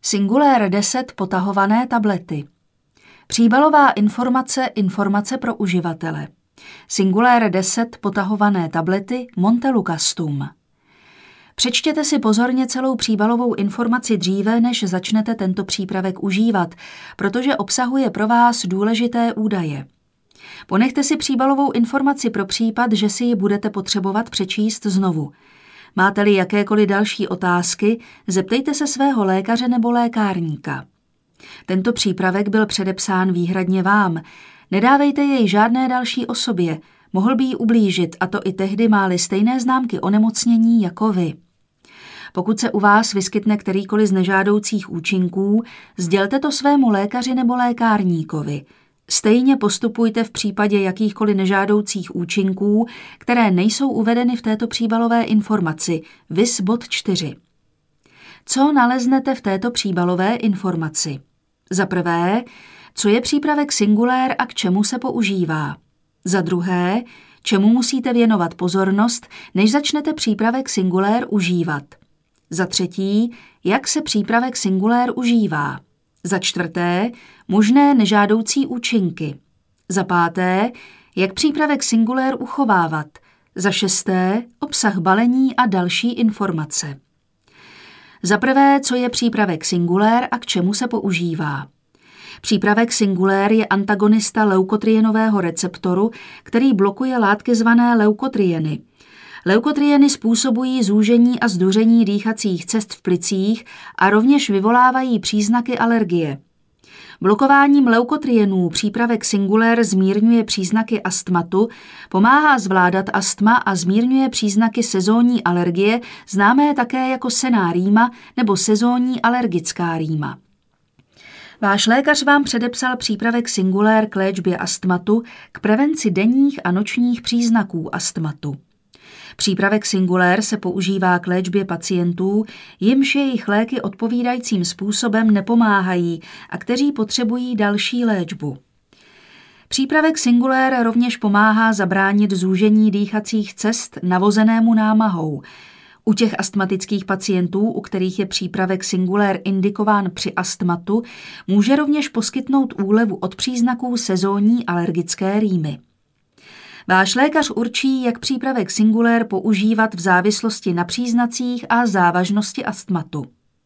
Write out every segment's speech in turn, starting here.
Singulair 10 potahované tablety. Příbalová informace pro uživatele. Singulair 10 potahované tablety Montelu Custom. Přečtěte si pozorně celou příbalovou informaci dříve, než začnete tento přípravek užívat, protože obsahuje pro vás důležité údaje. Ponechte si příbalovou informaci pro případ, že si ji budete potřebovat přečíst znovu. Máte-li jakékoliv další otázky, zeptejte se svého lékaře nebo lékárníka. Tento přípravek byl předepsán výhradně vám. Nedávejte jej žádné další osobě, mohl by jí ublížit, a to i tehdy, má-li stejné známky onemocnění jako vy. Pokud se u vás vyskytne kterýkoliv z nežádoucích účinků, sdělte to svému lékaři nebo lékárníkovi. Stejně postupujte v případě jakýchkoliv nežádoucích účinků, které nejsou uvedeny v této příbalové informaci, viz bod 4. Co naleznete v této příbalové informaci? Za prvé, co je přípravek Singulair a k čemu se používá? Za druhé, čemu musíte věnovat pozornost, než začnete přípravek Singulair užívat? Za třetí, jak se přípravek Singulair užívá? Za čtvrté, možné nežádoucí účinky. Za páté, jak přípravek Singulair uchovávat. Za šesté, obsah balení a další informace. Za prvé, co je přípravek Singulair a k čemu se používá. Přípravek Singulair je antagonista leukotrienového receptoru, který blokuje látky zvané leukotrieny. Leukotrieny způsobují zúžení a zduření dýchacích cest v plicích a rovněž vyvolávají příznaky alergie. Blokováním leukotrienů přípravek Singulair zmírňuje příznaky astmatu, pomáhá zvládat astma a zmírňuje příznaky sezónní alergie, známé také jako senná rýma nebo sezónní alergická rýma. Váš lékař vám předepsal přípravek Singulair k léčbě astmatu, k prevenci denních a nočních příznaků astmatu. Přípravek Singulair se používá k léčbě pacientů, jimž jejich léky odpovídajícím způsobem nepomáhají a kteří potřebují další léčbu. Přípravek Singulair rovněž pomáhá zabránit zúžení dýchacích cest navozenému námahou. U těch astmatických pacientů, u kterých je přípravek Singulair indikován při astmatu, může rovněž poskytnout úlevu od příznaků sezónní alergické rýmy. Váš lékař určí, jak přípravek Singulair používat v závislosti na příznacích a závažnosti astmatu.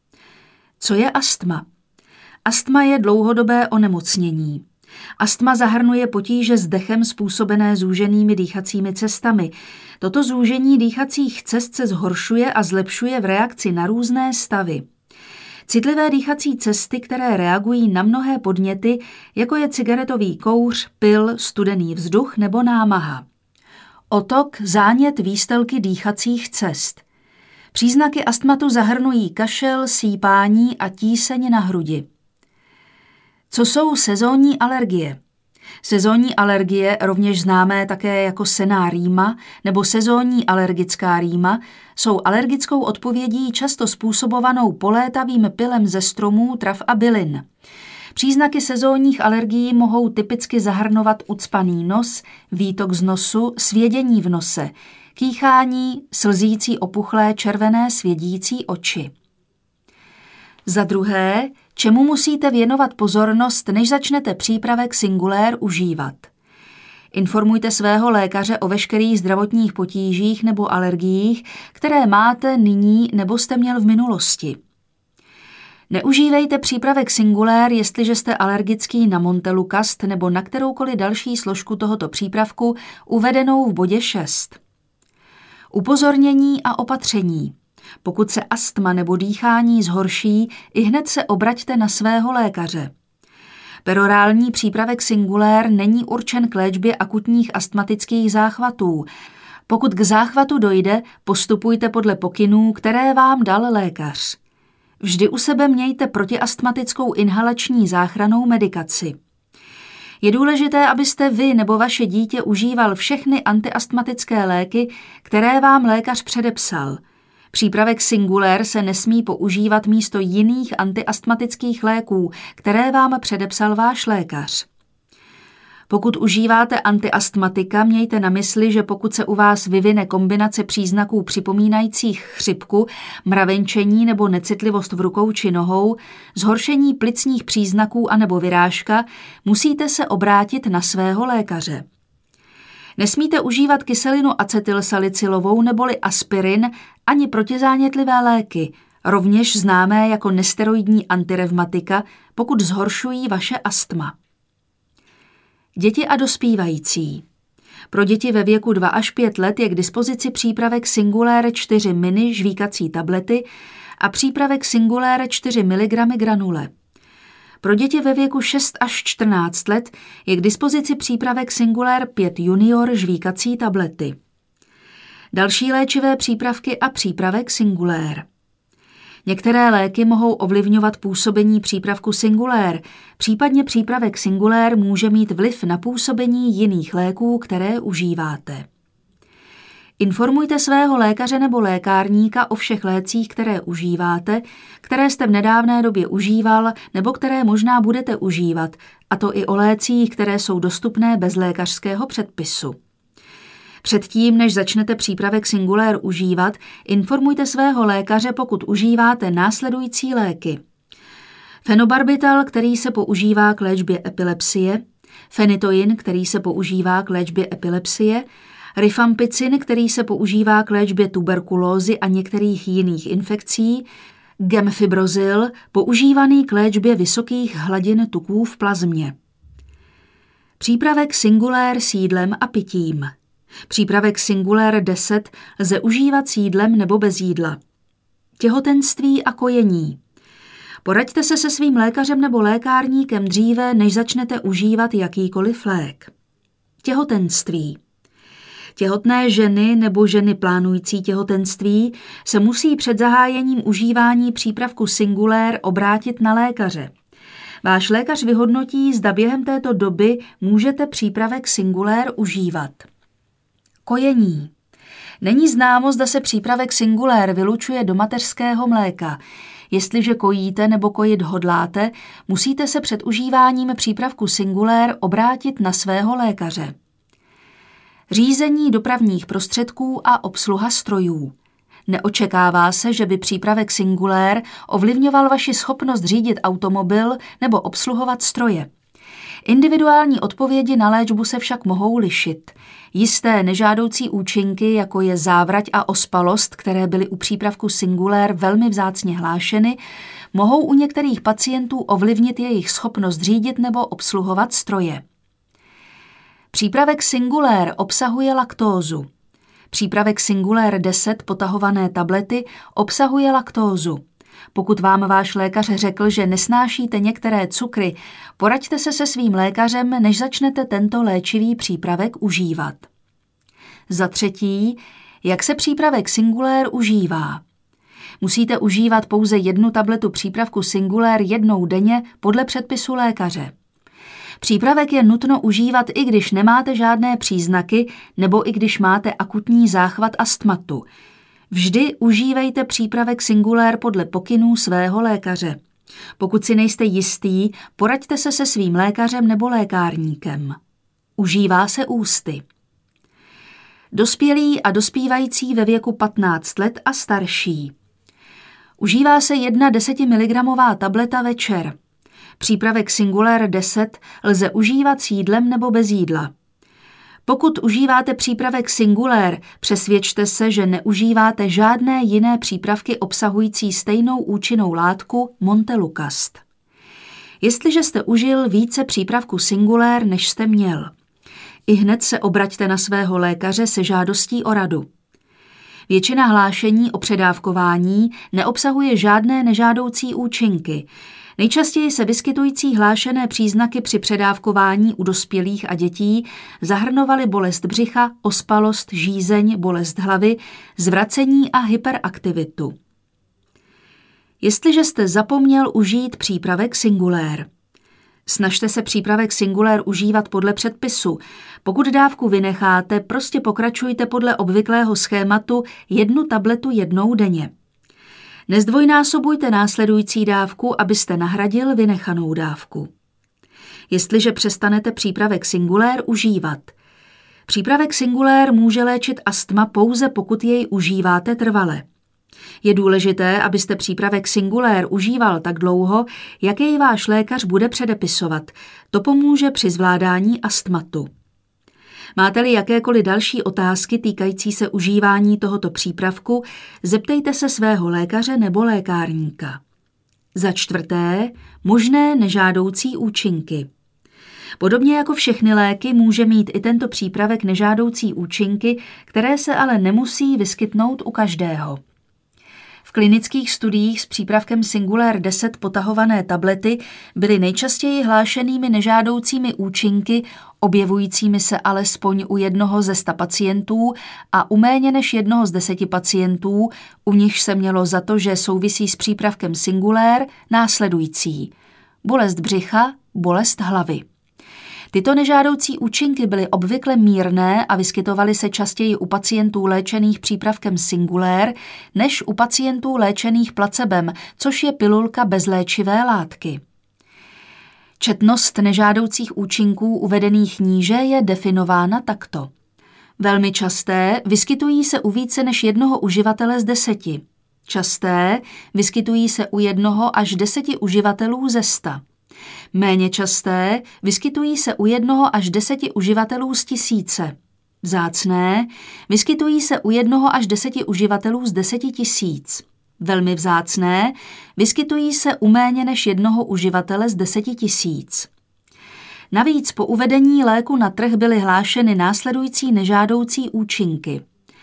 Co je astma? Astma je dlouhodobé onemocnění. Astma zahrnuje potíže s dechem způsobené zúženými dýchacími cestami. Toto zúžení dýchacích cest se zhoršuje a zlepšuje v reakci na různé stavy. Citlivé dýchací cesty, které reagují na mnohé podněty, jako je cigaretový kouř, pil, studený vzduch nebo námaha. Otok, zánět výstelky dýchacích cest. Příznaky astmatu zahrnují kašel, sýpání a tíseň na hrudi. Co jsou sezónní alergie? Sezónní alergie, rovněž známé také jako senná rýma nebo sezónní alergická rýma, jsou alergickou odpovědí často způsobovanou polétavým pylem ze stromů, trav a bylin. Příznaky sezónních alergií mohou typicky zahrnovat ucpaný nos, výtok z nosu, svědění v nose, kýchání, slzící opuchlé červené svědící oči. Za druhé, čemu musíte věnovat pozornost, než začnete přípravek Singulair užívat. Informujte svého lékaře o veškerých zdravotních potížích nebo alergiích, které máte nyní nebo jste měl v minulosti. Neužívejte přípravek Singulair, jestliže jste alergický na Montelukast nebo na kteroukoliv další složku tohoto přípravku uvedenou v bodě 6. Upozornění a opatření. Pokud se astma nebo dýchání zhorší, ihned se obraťte na svého lékaře. Perorální přípravek Singulair není určen k léčbě akutních astmatických záchvatů. Pokud k záchvatu dojde, postupujte podle pokynů, které vám dal lékař. Vždy u sebe mějte protiastmatickou inhalační záchrannou medikaci. Je důležité, abyste vy nebo vaše dítě užíval všechny antiastmatické léky, které vám lékař předepsal. Přípravek Singulair se nesmí používat místo jiných antiastmatických léků, které vám předepsal váš lékař. Pokud užíváte antiastmatika, mějte na mysli, že pokud se u vás vyvine kombinace příznaků připomínajících chřipku, mravenčení nebo necitlivost v rukou či nohou, zhoršení plicních příznaků anebo vyrážka, musíte se obrátit na svého lékaře. Nesmíte užívat kyselinu acetylsalicylovou neboli aspirin ani protizánětlivé léky, rovněž známé jako nesteroidní antirevmatika, pokud zhoršují vaše astma. Děti a dospívající. Pro děti ve věku 2 až 5 let je k dispozici přípravek Singulaire 4 mini žvíkací tablety a přípravek Singulaire 4 mg granule. Pro děti ve věku 6 až 14 let je k dispozici přípravek Singulaire 5 junior žvíkací tablety. Další léčivé přípravky a přípravek Singulaire. Některé léky mohou ovlivňovat působení přípravku Singulaire, případně přípravek Singulaire může mít vliv na působení jiných léků, které užíváte. Informujte svého lékaře nebo lékárníka o všech lécích, které užíváte, které jste v nedávné době užíval nebo které možná budete užívat, a to i o lécích, které jsou dostupné bez lékařského předpisu. Předtím, než začnete přípravek Singulaire užívat, informujte svého lékaře, pokud užíváte následující léky. Fenobarbital, který se používá k léčbě epilepsie, fenitoin, který se používá k léčbě epilepsie, rifampicin, který se používá k léčbě tuberkulózy a některých jiných infekcí, gemfibrozil, používaný k léčbě vysokých hladin tuků v plazmě. Přípravek Singulaire s jídlem a pitím. Přípravek Singulaire 10 lze užívat s jídlem nebo bez jídla. Těhotenství a kojení. Poraďte se se svým lékařem nebo lékárníkem dříve, než začnete užívat jakýkoliv lék. Těhotenství. Těhotné ženy nebo ženy plánující těhotenství se musí před zahájením užívání přípravku Singulaire obrátit na lékaře. Váš lékař vyhodnotí, zda během této doby můžete přípravek Singulaire užívat. Kojení. Není známo, zda se přípravek Singulaire vylučuje do mateřského mléka. Jestliže kojíte nebo kojit hodláte, musíte se před užíváním přípravku Singulaire obrátit na svého lékaře. Řízení dopravních prostředků a obsluha strojů. Neočekává se, že by přípravek Singulaire ovlivňoval vaši schopnost řídit automobil nebo obsluhovat stroje. Individuální odpovědi na léčbu se však mohou lišit. Jisté nežádoucí účinky, jako je závrať a ospalost, které byly u přípravku Singulaire velmi vzácně hlášeny, mohou u některých pacientů ovlivnit jejich schopnost řídit nebo obsluhovat stroje. Přípravek Singulaire obsahuje laktózu. Přípravek Singulaire 10 potahované tablety obsahuje laktózu. Pokud vám váš lékař řekl, že nesnášíte některé cukry, poraďte se se svým lékařem, než začnete tento léčivý přípravek užívat. Za třetí, jak se přípravek Singulaire užívá. Musíte užívat pouze 1 tabletu přípravku Singulaire jednou denně podle předpisu lékaře. Přípravek je nutno užívat, i když nemáte žádné příznaky nebo i když máte akutní záchvat astmatu. Vždy užívejte přípravek Singulaire podle pokynů svého lékaře. Pokud si nejste jistý, poraďte se se svým lékařem nebo lékárníkem. Užívá se ústy. Dospělí a dospívající ve věku 15 let a starší. Užívá se 1 10 mg tableta večer. Přípravek Singulaire 10 lze užívat s jídlem nebo bez jídla. Pokud užíváte přípravek Singulaire, přesvědčte se, že neužíváte žádné jiné přípravky obsahující stejnou účinnou látku Montelukast. Jestliže jste užil více přípravku Singulaire, než jste měl, ihned se obraťte na svého lékaře se žádostí o radu. Většina hlášení o předávkování neobsahuje žádné nežádoucí účinky. Nejčastěji se vyskytující hlášené příznaky při předávkování u dospělých a dětí zahrnovaly bolest břicha, ospalost, žízeň, bolest hlavy, zvracení a hyperaktivitu. Jestliže jste zapomněl užít přípravek Singulaire. Snažte se přípravek Singulaire užívat podle předpisu. Pokud dávku vynecháte, prostě pokračujte podle obvyklého schématu 1 tabletu jednou denně. Nezdvojnásobujte následující dávku, abyste nahradil vynechanou dávku. jestliže přestanete přípravek Singulair užívat. Přípravek Singulair může léčit astma pouze pokud jej užíváte trvale. Je důležité, abyste přípravek Singulair užíval tak dlouho, jak jej váš lékař bude předepisovat. To pomůže při zvládání astmatu. Máte-li jakékoliv další otázky týkající se užívání tohoto přípravku, zeptejte se svého lékaře nebo lékárníka. Za čtvrté, možné nežádoucí účinky. Podobně jako všechny léky může mít i tento přípravek nežádoucí účinky, které se ale nemusí vyskytnout u každého. V klinických studiích s přípravkem Singulair 10 potahované tablety byly nejčastěji hlášenými nežádoucími účinky, objevujícími se alespoň u 1 ze 100 pacientů a u méně než 1 z 10 pacientů, u nichž se mělo za to, že souvisí s přípravkem Singulair, následující: bolest břicha, bolest hlavy. Tyto nežádoucí účinky byly obvykle mírné a vyskytovaly se častěji u pacientů léčených přípravkem Singulair než u pacientů léčených placebem, což je pilulka bez léčivé látky. Četnost nežádoucích účinků uvedených níže je definována takto. Velmi časté vyskytují se u více než 1 uživatele z 10. Časté vyskytují se u 1 až 10 uživatelů ze 100. Méně časté vyskytují se u 1 až 10 uživatelů z 1000. Vzácné vyskytují se u 1 až 10 uživatelů z 10 000. Velmi vzácné vyskytují se u méně než 1 uživatele z 10 000. Navíc po uvedení léku na trh byly hlášeny následující nežádoucí účinky.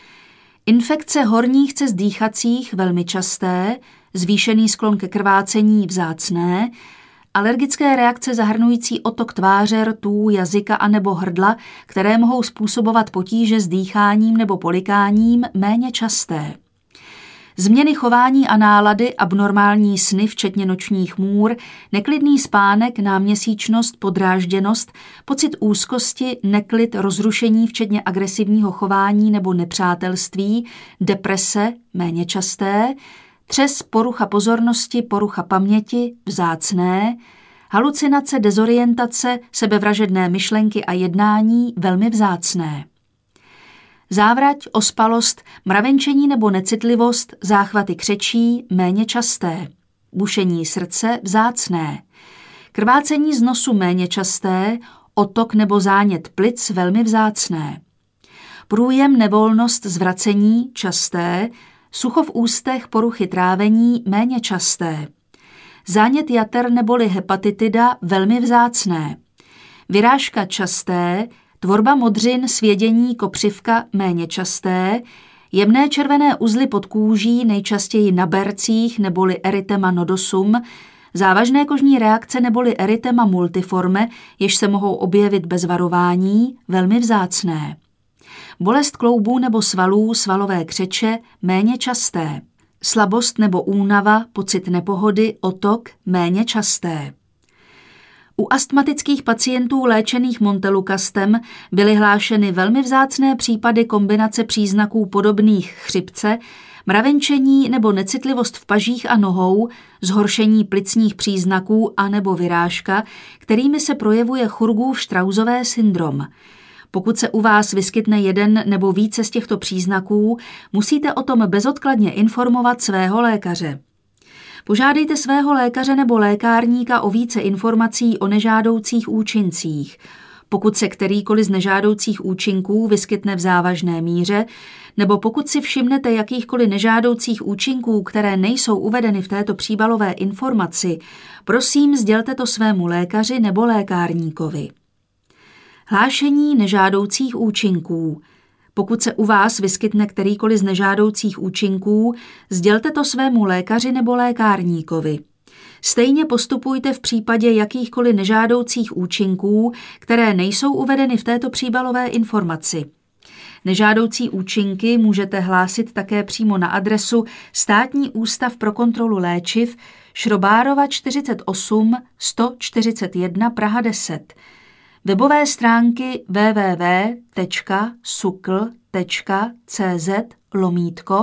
Infekce horních cest dýchacích velmi časté, zvýšený sklon ke krvácení vzácné, alergické reakce zahrnující otok tváře, rtů, jazyka anebo hrdla, které mohou způsobovat potíže s dýcháním nebo polikáním, méně časté. Změny chování a nálady, abnormální sny, včetně nočních můr, neklidný spánek, náměsíčnost, podrážděnost, pocit úzkosti, neklid, rozrušení, včetně agresivního chování nebo nepřátelství, deprese, méně časté, třes, porucha pozornosti, porucha paměti, vzácné, halucinace, dezorientace, sebevražedné myšlenky a jednání, velmi vzácné. Závrať, ospalost, mravenčení nebo necitlivost, záchvaty křečí, méně časté. Bušení srdce, vzácné. Krvácení z nosu, méně časté, otok nebo zánět plic, velmi vzácné. Průjem, nevolnost, zvracení, časté. Sucho v ústech, poruchy trávení, méně časté. Zánět jater neboli hepatitida, velmi vzácné. Vyrážka časté, tvorba modřin, svědění, kopřivka, méně časté, jemné červené uzly pod kůží, nejčastěji na bercích neboli erythema nodosum, závažné kožní reakce neboli erythema multiforme, jež se mohou objevit bez varování, velmi vzácné. Bolest kloubů nebo svalů, svalové křeče, méně časté. Slabost nebo únava, pocit nepohody, otok, méně časté. U astmatických pacientů léčených Montelukastem byly hlášeny velmi vzácné případy kombinace příznaků podobných chřipce, mravenčení nebo necitlivost v pažích a nohou, zhoršení plicních příznaků a nebo vyrážka, kterými se projevuje Churgův-Strausové syndrom. Pokud se u vás vyskytne jeden nebo více z těchto příznaků, musíte o tom bezodkladně informovat svého lékaře. Požádejte svého lékaře nebo lékárníka o více informací o nežádoucích účincích. Pokud se kterýkoliv z nežádoucích účinků vyskytne v závažné míře, nebo pokud si všimnete jakýchkoliv nežádoucích účinků, které nejsou uvedeny v této příbalové informaci, prosím, sdělte to svému lékaři nebo lékárníkovi. Hlášení nežádoucích účinků. Pokud se u vás vyskytne kterýkoliv z nežádoucích účinků, sdělte to svému lékaři nebo lékárníkovi. Stejně postupujte v případě jakýchkoliv nežádoucích účinků, které nejsou uvedeny v této příbalové informaci. Nežádoucí účinky můžete hlásit také přímo na adresu Státní ústav pro kontrolu léčiv, Šrobárova 48 141 Praha 10. Webové stránky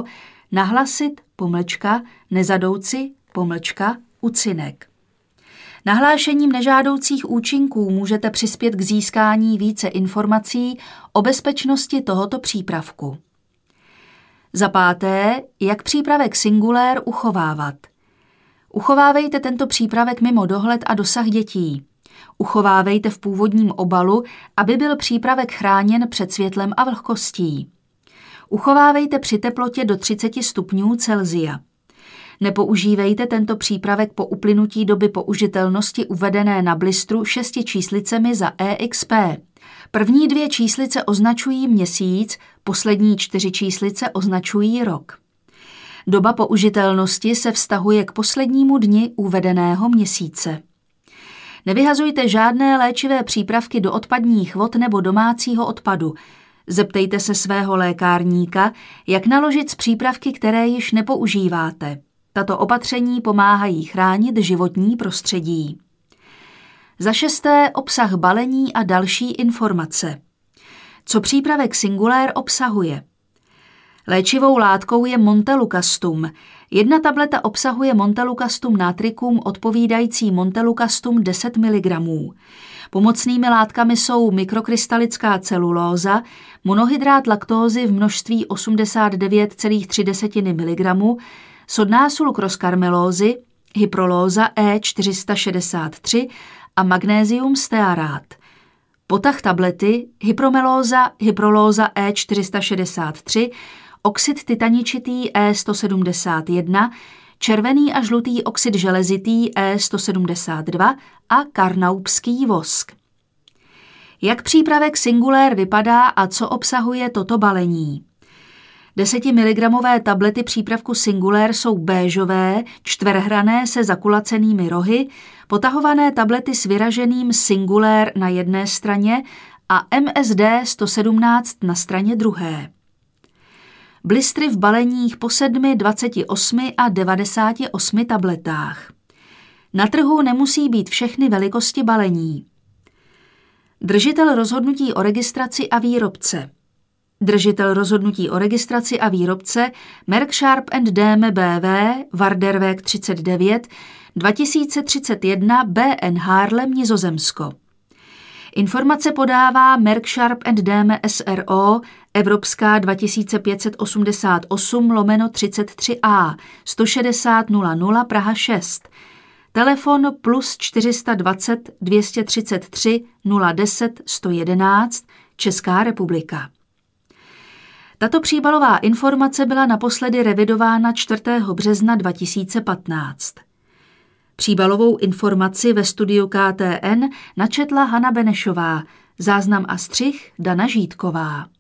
www.sukl.cz/nahlasit _ nezadouci _ ucinek. Nahlášením nežádoucích účinků můžete přispět k získání více informací o bezpečnosti tohoto přípravku. Za páté, jak přípravek Singulair uchovávat. Uchovávejte tento přípravek mimo dohled a dosah dětí. Uchovávejte v původním obalu, aby byl přípravek chráněn před světlem a vlhkostí. Uchovávejte při teplotě do 30 stupňů Celsia. Nepoužívejte tento přípravek po uplynutí doby použitelnosti uvedené na blistru 6 číslicemi za EXP. První 2 číslice označují měsíc, poslední 4 číslice označují rok. Doba použitelnosti se vztahuje k poslednímu dni uvedeného měsíce. Nevyhazujte žádné léčivé přípravky do odpadních vod nebo domácího odpadu. Zeptejte se svého lékárníka, jak naložit s přípravky, které již nepoužíváte. Tato opatření pomáhají chránit životní prostředí. Za 6. obsah balení a další informace. Co přípravek Singulair obsahuje? Léčivou látkou je Montelukastum. 1 tableta obsahuje Montelukastum natricum odpovídající Montelukastum 10 mg. Pomocnými látkami jsou mikrokrystalická celulóza, monohydrát laktózy v množství 89,3 mg, sodná sůl kroskarmelózy, hyprolóza E463 a magnézium stearát. Potah tablety, hyprolóza E463, oxid titaničitý E171, červený a žlutý oxid železitý E172 a karnaubský vosk. Jak přípravek Singulair vypadá a co obsahuje toto balení? 10 mg tablety přípravku Singulair jsou béžové, čtverhranné se zakulacenými rohy, potahované tablety s vyraženým Singulair na jedné straně a MSD 117 na straně druhé. Blistry v baleních po 7, 28 a 98 tabletách. Na trhu nemusí být všechny velikosti balení. Držitel rozhodnutí o registraci a výrobce. Držitel rozhodnutí o registraci a výrobce Merck Sharp & Dehme BV Waarderweg 39 2031 BN Haarlem, Nizozemsko. Informace podává Merck Sharp & Dehme SRO Evropská 2588/33A 160 00 Praha 6. Telefon plus 420 233 010 111 Česká republika. Tato příbalová informace byla naposledy revidována 4. března 2015. Příbalovou informaci ve studiu KTN načetla Hana Benešová, záznam a střih Dana Žítková.